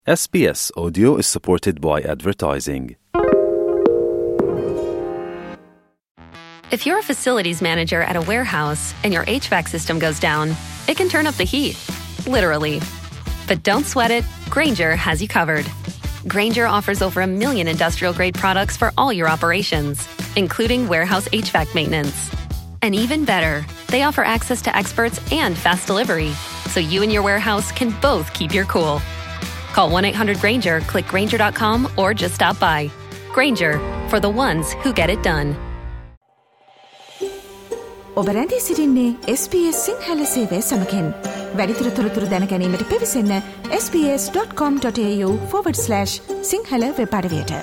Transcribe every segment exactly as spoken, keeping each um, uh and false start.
S B S Audio is supported by advertising. If you're a facilities manager at a warehouse and your H V A C system goes down, it can turn up the heat, literally. But don't sweat it, Grainger has you covered. Grainger offers over a million industrial-grade products for all your operations, including warehouse H V A C maintenance. And even better, they offer access to experts and fast delivery, so you and your warehouse can both keep your cool. Call one eight hundred Grainger, click Grainger dot com, or just stop by. Grainger, for the ones who get it done. ඔබ රැඳී සිටින්නේ S B S Sinhala සේවය සමගින්. වැඩිදුර තොරතුරු දැන ගැනීමට පිවිසන්න s b s dot com dot a u forward slash Sinhala web අඩවියට.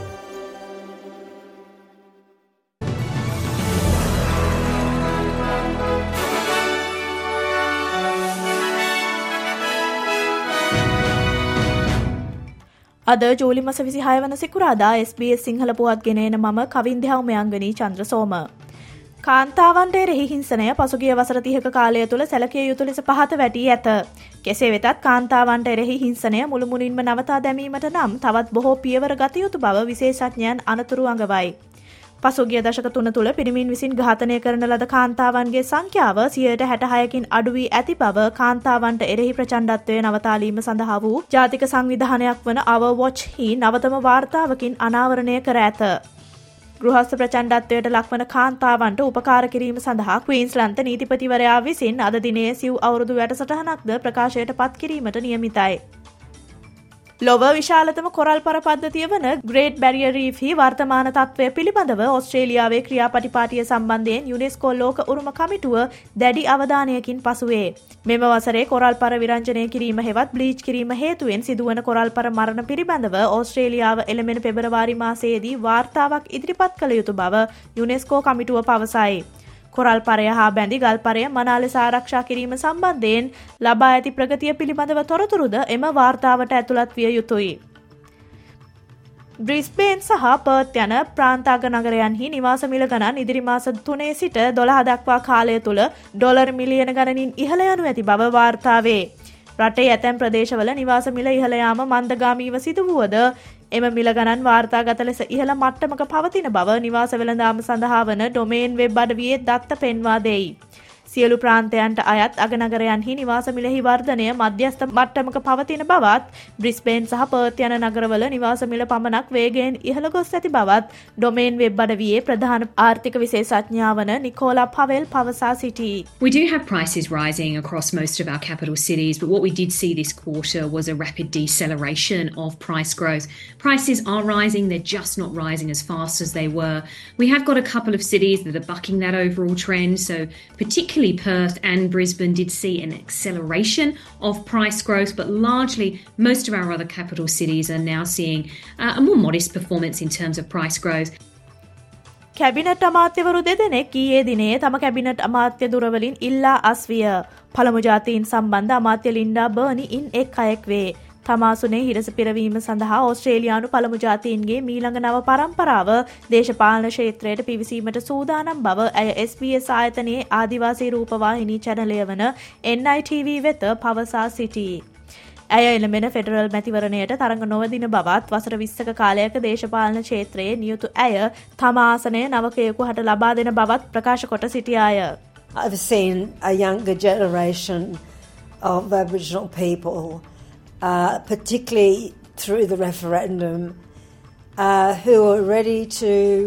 අද ජූලි මාස විසිහය වන සිකුරාදා S B S සිංහල පුවත් ගෙන එන මම කවින්දහා උමයන්ගනී චන්ද්‍රසෝම. කාන්තාවන්ට එරෙහි හිංසනය පසුගිය වසර තිහක කාලය තුළ සැලකිය යුතු ලෙස පහත වැටී ඇත. කෙසේ වෙතත් කාන්තාවන්ට එරෙහි හිංසනය මුළුමුණින්ම නවතා දැමීමට නම් තවත් බොහෝ පියවර ගත යුතු බව විශේෂඥයන් අනතුරු අඟවයි. පසුගිය දශක තුන තුළ පිරිමින් විසින් ඝාතනය කරන ලද කාන්තාවන්ගේ සංඛ්‍යාව සියයට හැටහයකින් අඩු වී ඇති බව කාන්තාවන්ට එරෙහි ප්‍රචණ්ඩත්වය නවතාලීම සඳහා වූ ජාතික සංවිධානයක් වන Our Watch හි නවතම වාර්තාවකින් අනාවරණය කර ඇත. ගෘහස්ත ප්‍රචණ්ඩත්වයට ලක්වන කාන්තාවන්ට උපකාර කිරීම සඳහා ක්වීන්ස්ලන්ත නීතිපතිවරයා විසින් අද දිනේ සිව් අවුරුදු වැඩසටහනක්ද ප්‍රකාශයට පත් කිරීමට නියමිතයි. ලොව විශාලතම කොරල් පර පද්ධතිය වන ග්‍රේට් බැරියර් රීෆ් හි වර්තමාන තත්ත්වය පිළිබඳව ඕස්ට්‍රේලියාවේ ක්‍රියාපටිපාටිය සම්බන්ධයෙන් යුනෙස්කෝ ලෝක උරුම කමිටුව දැඩි අවධානයකින් පසුවේ. මෙම වසරේ කොරල් පර විරංජනය කිරීම හෙවත් බ්ලීච් කිරීම හේතුවෙන් සිදුවන කොරල් පර මරණ පිළිබඳව ඕස්ට්‍රේලියාව එළමෙන පෙබරවාරි මාසයේදී වාර්තාවක් ඉදිරිපත් කළ යුතු බව යුනෙස්කෝ කමිටුව පවසයි. කොරල් පරය හා බැඳි ගල් පරය මනා ලෙස ආරක්ෂා කිරීම සම්බන්ධයෙන් ලබා ඇති ප්‍රගතිය පිළිබඳව තොරතුරුද එම වාර්තාවට ඇතුළත් විය යුතුයි. බ්‍රිස්බේන් සහ පර්ත් යන ප්‍රාන්තාග නගරයන්හි නිවාස මිල ගණන් ඉදිරි මාස තුනේ සිට දොළහ දක්වා කාලය තුළ ඩොලර් මිලියන ගණනින් ඉහළ යනු ඇති බව වාර්තා වේ. රටේ ඇතැම් ප්‍රදේශවල නිවාස මිල ඉහළ යාම මන්දගාමීව සිදු වුවද එම මිල ගණන් වාර්තාගත ලෙස ඉහළ මට්ටමක පවතින බව නිවාස වෙළඳාම සඳහා වන ඩොමේන් වෙබ් අඩවියේ දත්ත පෙන්වා දෙයි. සියලු ප්‍රාන්තයන්ට අයත් අගනගරයන්හි නිවාස මිලෙහි වර්ධනය මධ්‍යස්ථ මට්ටමක පවතින බවත් බ්‍රිස්බේන් සහ පර්ත් යන නගරවල නිවාස මිල පමණක් වේගයෙන් ඉහළ ගොස් ඇති බවත් ඩොමේන් වෙබ් අඩවියේ ප්‍රධාන ආර්ථික විශේෂඥයා වන නිකෝලා පවෙල් පවසා සිටී. We do have prices rising across most of our capital cities, but what we did see this quarter was a rapid deceleration of price growth. Prices are rising, they're just not rising as fast as they were. We have got a couple of cities that are bucking that overall trend, so particularly Perth and Brisbane did see an acceleration of price growth, but largely most of our other capital cities are now seeing uh, a more modest performance in terms of price growth. Cabinet අමාත්‍යවරු දෙදෙනෙක් ඊයේ දිනේ තම cabinet අමාත්‍ය දුරවලින් ඉල්ලා අස්විය. පළමු ජාතීන් සම්බන්ධ අමාත්‍ය ලින්ඩා බර්නි ඉන් එක් අයෙක් වේ. තමාසුනේ හිරස පිරවීම සඳහා ඕස්ට්‍රේලියානු පළමු ජාතීන්ගේ මීළඟ නව පරම්පරාව දේශපාලන ක්ෂේත්‍රයට පිවිසීමට සූදානම් බව ඇය S B S ආයතනයේ ආදිවාසී රූපවාහිනී චැනලය වන N I T V වෙත පවසා සිටී. ඇය එළඹෙන ෆෙඩරල් මැතිවරණයට තරඟ නොවදින බවත් වසර විස්සක කාලයක දේශපාලන ක්ෂේත්‍රයේ නියුතු ඇය තම ආසනය නවකයෙකු හට ලබා දෙන බවත් ප්‍රකාශ කොට සිටියාය. I've seen a younger generation of Aboriginal people Uh, particularly through the referendum, uh, who are ready to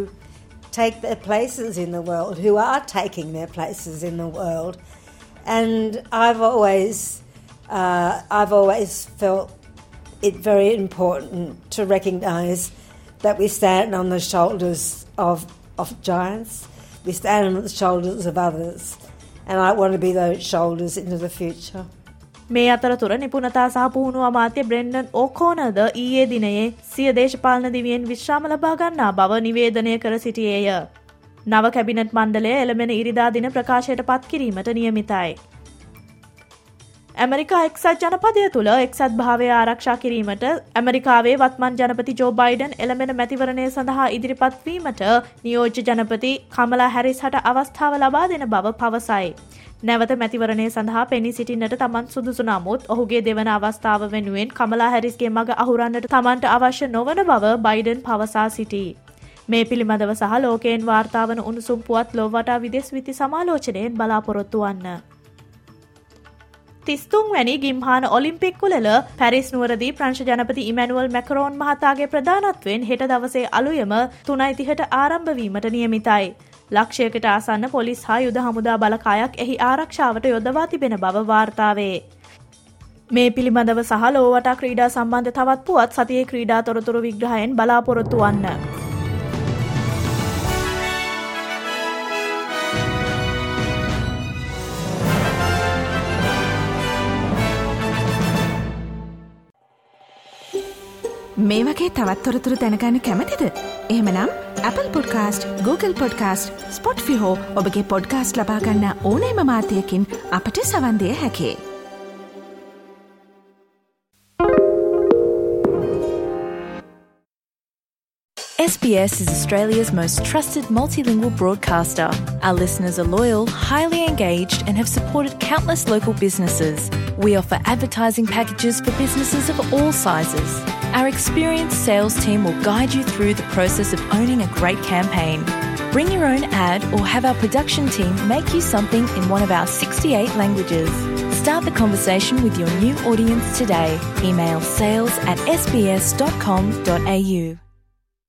take their places in the world, who are taking their places in the world. And I've always, uh, I've always felt it very important to recognise that we stand on the shoulders of, of giants, we stand on the shoulders of others, and I want to be those shoulders into the future. මේ අතරතුර නිපුණතා සහ පුහුණුව අමාත්‍ය Brendan ඕකෝනර්ද ඊයේ දිනයේ සිය දේශපාලන දිවියෙන් විශ්‍රාම ලබා ගන්නා බව නිවේදනය කර සිටියේය. නව කැබිනට් මණ්ඩලය එළඹෙන ඉරිදා දින ප්‍රකාශයට පත් කිරීමට නියමිතයි. ඇමරිකා එක්සත් ජනපදය තුළ එක්සත් භාවය ආරක්ෂා කිරීමට ඇමරිකාවේ වත්මන් ජනපති ජෝ බයිඩන් එළඹෙන මැතිවරණය සඳහා ඉදිරිපත් වීමට නියෝජ්‍ය ජනපති කමලා හැරිස් හට අවස්ථාව ලබා දෙන බව පවසයි. නැවත මැතිවරණය සඳහා පෙනී සිටින්නට තමන් සුදුසු නමුත් ඔහුගේ දෙවන අවස්ථාව වෙනුවෙන් කමලා හැරිස්ගේ මග අහුරන්නට තමන්ට අවශ්‍ය නොවන බව බයිඩන් පවසා සිටී. මේ පිළිබඳව සහ ලෝකයෙන් වාර්තා වන උණුසුම් පුවත් ලොව වටා විදෙස් විති සමාලෝචනයෙන් බලාපොරොත්තු වන්න. තිස්තුන් වැනි ගිම්හාන ඔලිම්පික් කුලල පැරිස් නුවරදී ප්‍රංශ ජනපති ඉමැනුවල් මැකරෝන් මහතාගේ ප්‍රධානත්වයෙන් හෙට දවසේ අලුයම තුනයි තිහට ආරම්භ වීමට නියමිතයි. ලක්ෂයකට ආසන්න පොලිස් හා යුද හමුදා බලකායක් එහි ආරක්ෂාවට යොදවා තිබෙන බව වාර්තාවේ. මේ පිළිබඳව සහ ලෝවටා ක්‍රීඩා සම්බන්ධ තවත් පුවත් සතියේ ක්‍රීඩා තොරතුරු විග්‍රහයෙන් බලාපොරොත්තු වන්න. මේ වගේ තවත් තොරතුරු දැනගන්න කැමතිද? එහෙමනම් Apple Podcast, Google Podcast, Spotify හෝ ඔබගේ පොඩ්කාස්ට් ලබා ගන්න ඕනෑම මාධ්‍යයකින් අපට සවන් දිය හැකියි. S B S is Australia's most trusted multilingual broadcaster. Our listeners are loyal, highly engaged, and have supported countless local businesses. We offer advertising packages for businesses of all sizes. Our experienced sales team will guide you through the process of owning a great campaign. Bring your own ad or have our production team make you something in one of our sixty-eight languages. Start the conversation with your new audience today. Email sales at s b s dot com dot a u.